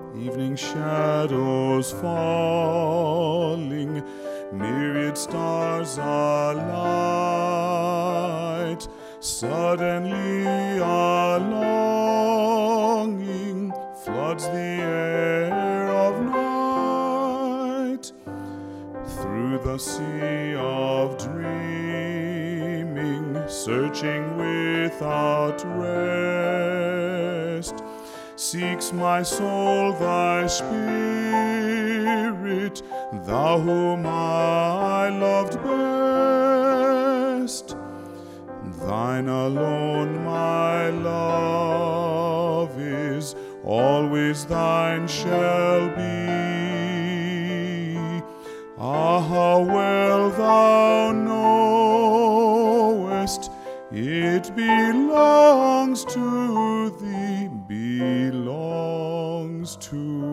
Evening shadows falling, myriad stars alight. Suddenly a longing floods the air of night. Through the sea of dreaming, searching without rest, seeks my soul thy spirit, thou whom I loved best. Thine alone my love is, always thine shall be. Ah, how well thou knowest it belongs to thee, belongs to